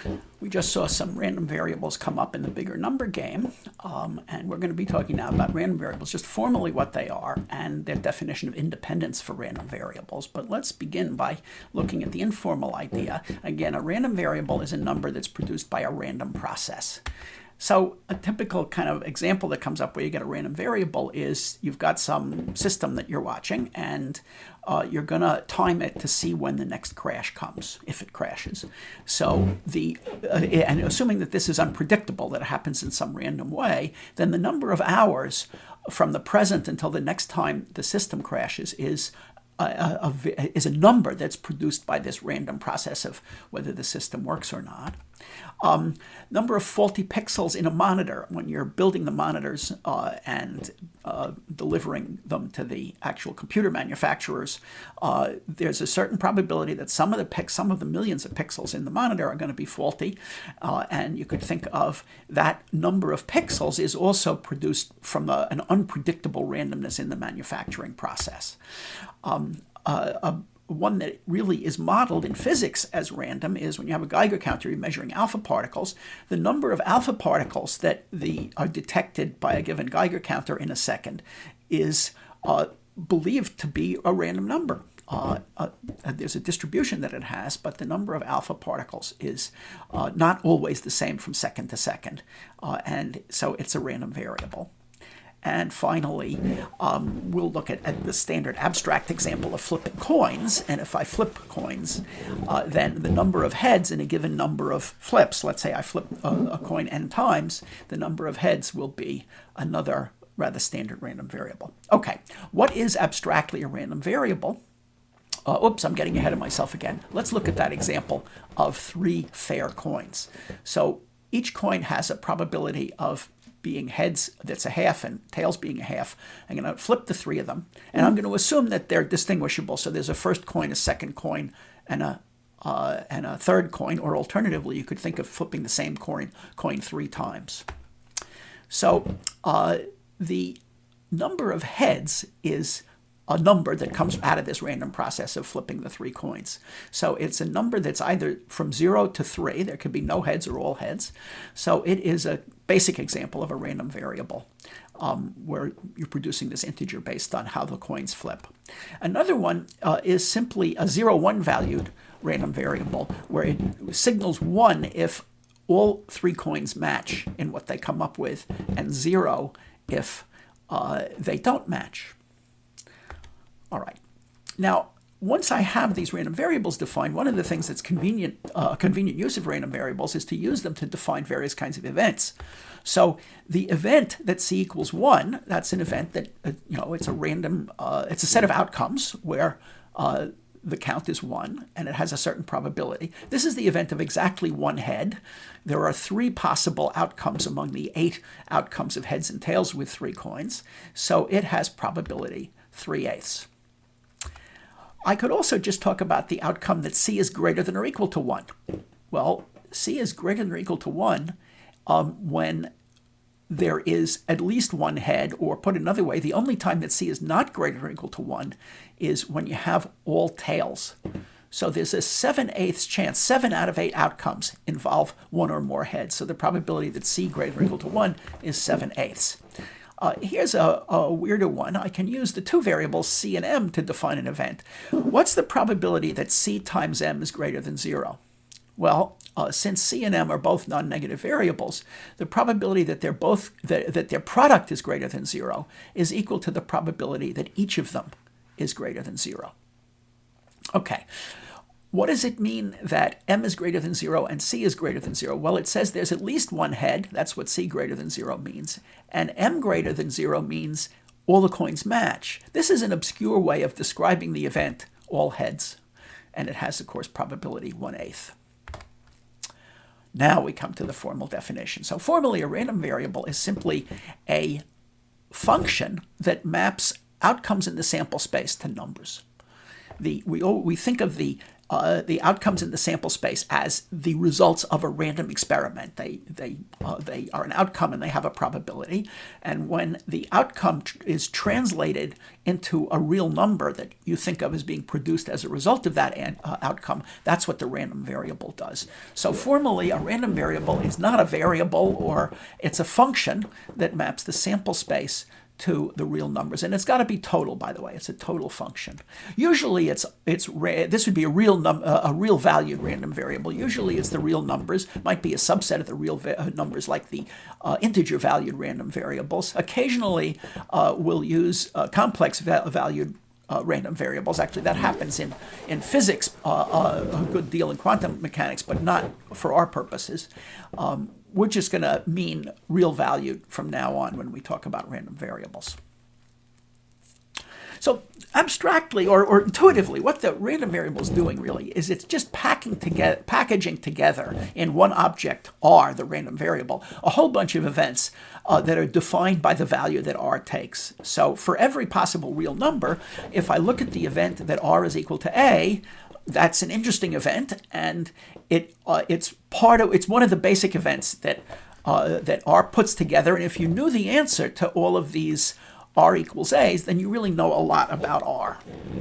We just saw some random variables come up in the bigger number game, and we're going to be talking now about random variables, just formally what they are and their definition of independence for random variables. But let's begin by looking at the informal idea. Again, a random variable is a number that's produced by a random process. So a typical kind of example that comes up where you get a random variable is you've got some system that you're watching, and you're going to time it to see when the next crash comes, if it crashes. So and assuming that this is unpredictable, that it happens in some random way, then the number of hours from the present until the next time the system crashes is a number that's produced by this random process of whether the system works or not. Number of faulty pixels in a monitor. When you're building the monitors and delivering them to the actual computer manufacturers, there's a certain probability that some of the millions of pixels in the monitor are going to be faulty, and you could think of that number of pixels is also produced from an unpredictable randomness in the manufacturing process. One that really is modeled in physics as random is when you have a Geiger counter, you're measuring alpha particles. The number of alpha particles that are detected by a given Geiger counter in a second is believed to be a random number. There's a distribution that it has, but the number of alpha particles is not always the same from second to second, and so it's a random variable. And finally, we'll look at the standard abstract example of flipping coins. And if I flip coins, then the number of heads in a given number of flips, let's say I flip a coin n times, the number of heads will be another rather standard random variable. Okay, what is abstractly a random variable? Oops, I'm getting ahead of myself again. Let's look at that example of 3 fair coins. So each coin has a probability of being heads that's a half and tails being a half. I'm going to flip the 3 of them, and I'm going to assume that they're distinguishable. So there's a first coin, a second coin, and a third coin, or alternatively, you could think of flipping the same coin 3 times. So the number of heads is a number that comes out of this random process of flipping the 3 coins. So it's a number that's either from 0 to 3. There could be no heads or all heads. So it is a basic example of a random variable where you're producing this integer based on how the coins flip. Another one is simply a 0-1 valued random variable where it signals 1 if all 3 coins match in what they come up with, and 0 if they don't match. All right. Now, once I have these random variables defined, one of the things that's convenient use of random variables is to use them to define various kinds of events. So the event that c equals 1, that's an event that, it's a random, it's a set of outcomes where the count is 1, and it has a certain probability. This is the event of exactly 1 head. There are 3 possible outcomes among the 8 outcomes of heads and tails with 3 coins. So it has probability 3/8. I could also just talk about the outcome that c is greater than or equal to 1. Well, c is greater than or equal to 1 when there is at least 1 head, or put another way, the only time that c is not greater than or equal to 1 is when you have all tails. So there's a 7/8 chance, 7 out of 8 outcomes involve 1 or more heads. So the probability that c greater than or equal to 1 is 7/8. Here's a weirder one. I can use the 2 variables c and m to define an event. What's the probability that c times m is greater than 0? Well, since c and m are both non-negative variables, the probability that that their product is greater than 0 is equal to the probability that each of them is greater than 0. Okay. What does it mean that m is greater than 0 and c is greater than 0? Well, it says there's at least 1 head. That's what c greater than 0 means. And m greater than 0 means all the coins match. This is an obscure way of describing the event, all heads. And it has, of course, probability 1/8. Now we come to the formal definition. So formally, a random variable is simply a function that maps outcomes in the sample space to numbers. We think of the the outcomes in the sample space as the results of a random experiment. They are an outcome and they have a probability. And when the outcome is translated into a real number that you think of as being produced as a result of that outcome, that's what the random variable does. So formally, a random variable is not a variable, or it's a function that maps the sample space to the real numbers, and it's got to be total. By the way, it's a total function. Usually, this would be a real valued random variable. Usually, it's the real numbers. Might be a subset of the real numbers, like the integer valued random variables. Occasionally, we'll use complex valued random variables. Actually, that happens in physics a good deal, in quantum mechanics, but not for our purposes. We're just going to mean real valued from now on when we talk about random variables. So abstractly or intuitively, what the random variable is doing really is it's just packaging together in one object, R, the random variable, a whole bunch of events that are defined by the value that R takes. So for every possible real number, if I look at the event that R is equal to A, that's an interesting event, and it's one of the basic events that R puts together. And if you knew the answer to all of these R equals A's, then you really know a lot about R.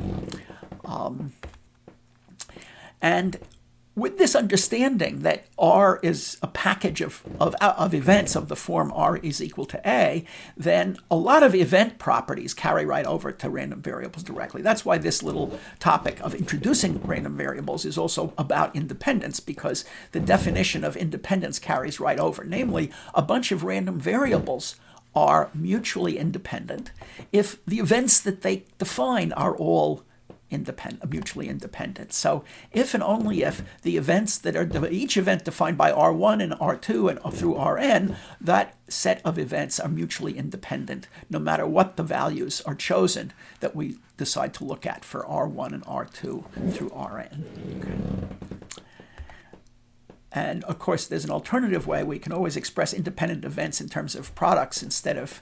And with this understanding that R is a package of events of the form R is equal to A, then a lot of event properties carry right over to random variables directly. That's why this little topic of introducing random variables is also about independence, because the definition of independence carries right over. Namely, a bunch of random variables are mutually independent if the events that they define are all mutually independent. So if and only if the events that are each event defined by R1 and R2 and through Rn, that set of events are mutually independent, no matter what the values are chosen that we decide to look at for R1 and R2 through Rn. Okay. And of course, there's an alternative way. We can always express independent events in terms of products instead of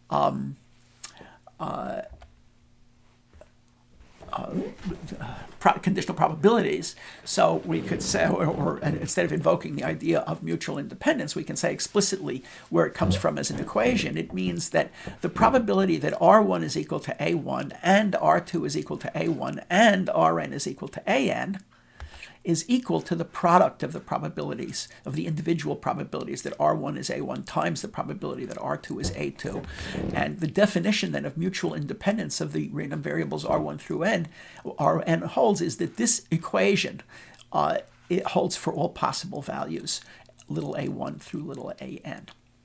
conditional probabilities. So we could say, or instead of invoking the idea of mutual independence, we can say explicitly where it comes from as an equation. It means that the probability that R1 is equal to A1 and R2 is equal to A1 and Rn is equal to An is equal to the product of the probabilities, of the individual probabilities, that R1 is A1 times the probability that R2 is A2. And the definition then of mutual independence of the random variables R1 through Rn holds is that this equation, it holds for all possible values, little a1 through little an.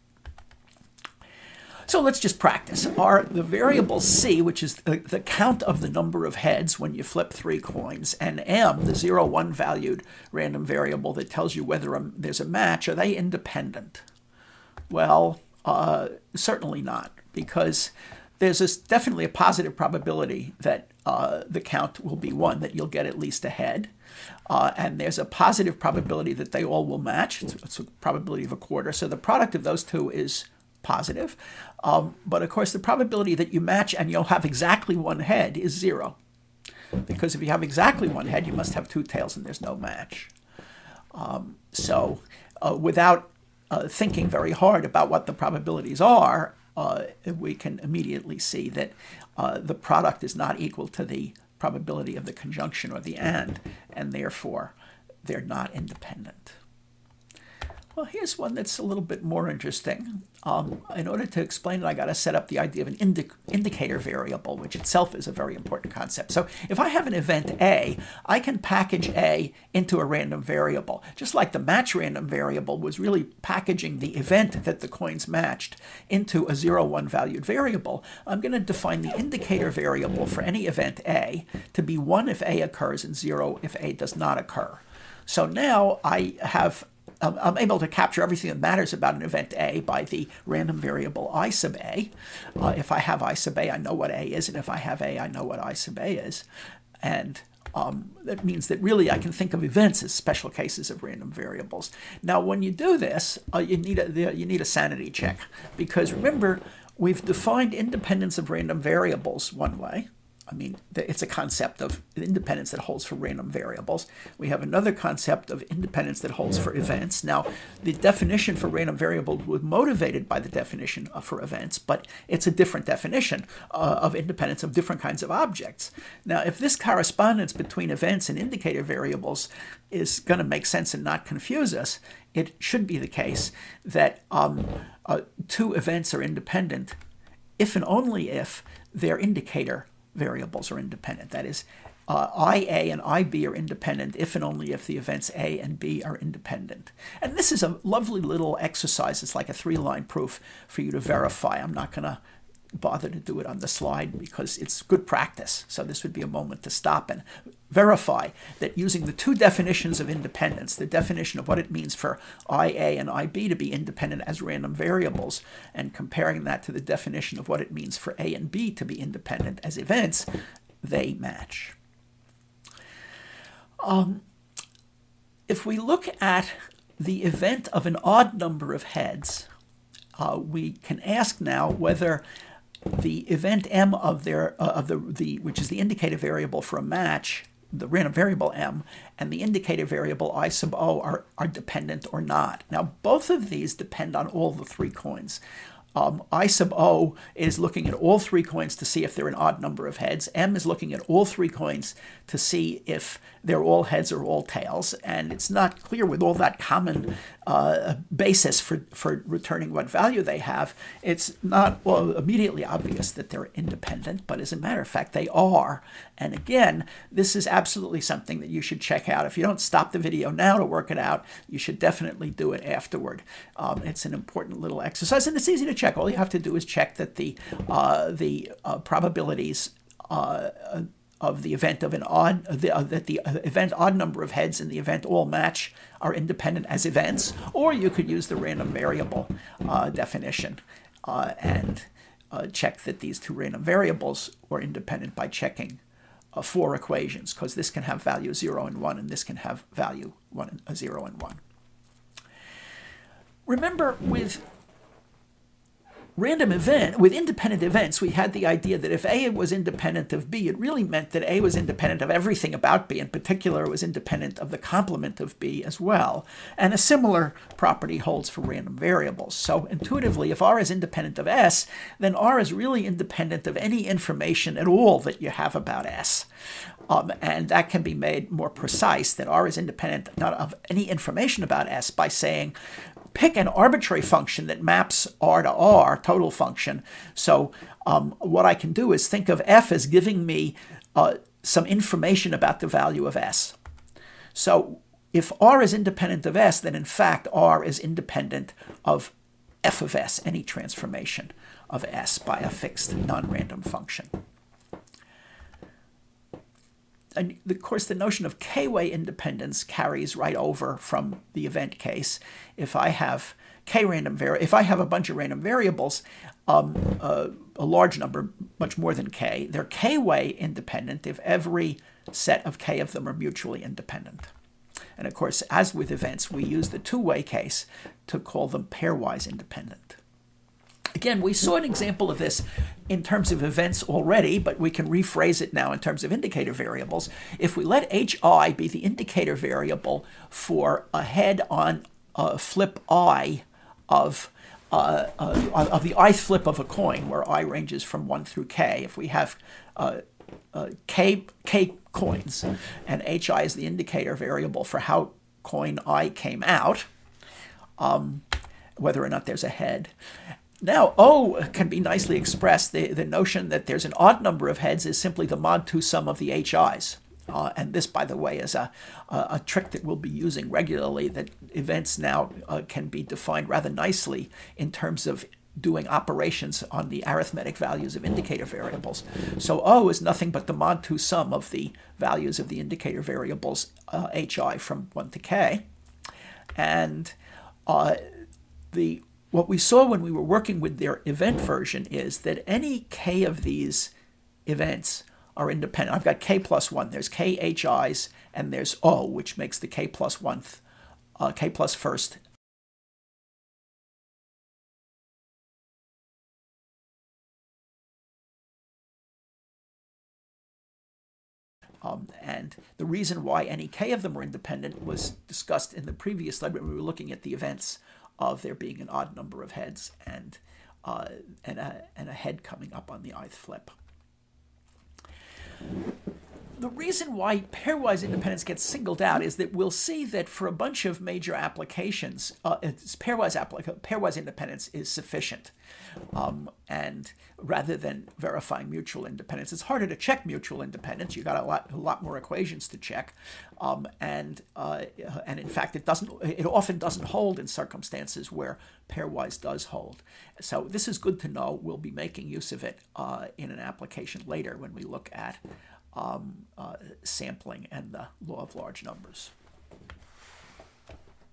So let's just practice. The variable C, which is the count of the number of heads when you flip 3 coins, and M, the 0, 1 valued random variable that tells you whether there's a match, are they independent? Well, certainly not, because there's definitely a positive probability that the count will be 1, that you'll get at least a head. And there's a positive probability that they all will match. It's a probability of a quarter. So the product of those two is positive. But of course, the probability that you match and you'll have exactly 1 head is 0. Because if you have exactly 1 head, you must have 2 tails and there's no match. So without thinking very hard about what the probabilities are, we can immediately see that the product is not equal to the probability of the conjunction or the and therefore they're not independent. Well, here's one that's a little bit more interesting. In order to explain it, I got to set up the idea of an indicator variable, which itself is a very important concept. So if I have an event A, I can package A into a random variable. Just like the match random variable was really packaging the event that the coins matched into a 0, 1 valued variable, I'm going to define the indicator variable for any event A to be 1 if A occurs and 0 if A does not occur. So now I'm able to capture everything that matters about an event A by the random variable I sub A. If I have I sub A, I know what A is, and if I have A, I know what I sub A is. And that means that really I can think of events as special cases of random variables. Now, when you do this, you need a sanity check, because remember, we've defined independence of random variables one way, I mean, it's a concept of independence that holds for random variables. We have another concept of independence that holds for events. Now, the definition for random variable was motivated by the definition for events, but it's a different definition of independence of different kinds of objects. Now, if this correspondence between events and indicator variables is going to make sense and not confuse us, it should be the case that two events are independent if and only if their indicator variables are independent. That is, IA and IB are independent if and only if the events A and B are independent. And this is a lovely little exercise. It's like a 3-line proof for you to verify. I'm not going to bother to do it on the slide because it's good practice. So this would be a moment to stop and verify that using the two definitions of independence, the definition of what it means for IA and IB to be independent as random variables, and comparing that to the definition of what it means for A and B to be independent as events, they match. If we look at the event of an odd number of heads, we can ask now whether the event M of which is the indicator variable for a match, the random variable M, and the indicator variable I sub O are dependent or not. Now, both of these depend on all the 3 coins. I sub O is looking at all 3 coins to see if they're an odd number of heads. M is looking at all 3 coins to see if they're all heads or all tails. And it's not clear with all that common basis for returning what value they have. It's not immediately obvious that they're independent, but as a matter of fact, they are. And again, this is absolutely something that you should check out. If you don't stop the video now to work it out, you should definitely do it afterward. It's an important little exercise, and it's easy to check. All you have to do is check that the probabilities of the event of that the event odd number of heads and the event all match are independent as events, or you could use the random variable definition and check that these two random variables are independent by checking 4 equations, because this can have value 0 and 1, and this can have value 0 and 1. Remember, with independent events, we had the idea that if A was independent of B, it really meant that A was independent of everything about B. In particular, it was independent of the complement of B as well. And a similar property holds for random variables. So intuitively, if R is independent of S, then R is really independent of any information at all that you have about S. And that can be made more precise, that R is independent not of any information about S by saying, pick an arbitrary function that maps R to R, total function. So what I can do is think of F as giving me some information about the value of S. So if R is independent of S, then in fact R is independent of f of S, any transformation of S by a fixed non-random function. And of course, the notion of k-way independence carries right over from the event case. If I have if I have a bunch of random variables, a large number, much more than k, they're k-way independent if every set of k of them are mutually independent. And of course, as with events, we use the 2-way case to call them pairwise independent. Again, we saw an example of this in terms of events already, but we can rephrase it now in terms of indicator variables. If we let hi be the indicator variable for a head on flip I of the ith flip of a coin, where I ranges from 1 through k, if we have k coins, and hi is the indicator variable for how coin I came out, whether or not there's a head. Now, O can be nicely expressed. The notion that there's an odd number of heads is simply the mod 2 sum of the HIs. And this, by the way, is a trick that we'll be using regularly, that events now can be defined rather nicely in terms of doing operations on the arithmetic values of indicator variables. So O is nothing but the mod 2 sum of the values of the indicator variables HI from 1 to k. And what we saw when we were working with their event version is that any k of these events are independent. I've got k plus 1. There's k HIs, and there's O, which makes the k plus 1th, k plus first And the reason why any k of them are independent was discussed in the previous slide when we were looking at the events of there being an odd number of heads and a head coming up on the ith flip. The reason why pairwise independence gets singled out is that we'll see that for a bunch of major applications, pairwise independence is sufficient. And rather than verifying mutual independence, it's harder to check mutual independence. You've got a lot more equations to check, and in fact, it often doesn't hold in circumstances where pairwise does hold. So this is good to know. We'll be making use of it in an application later when we look at sampling and the law of large numbers.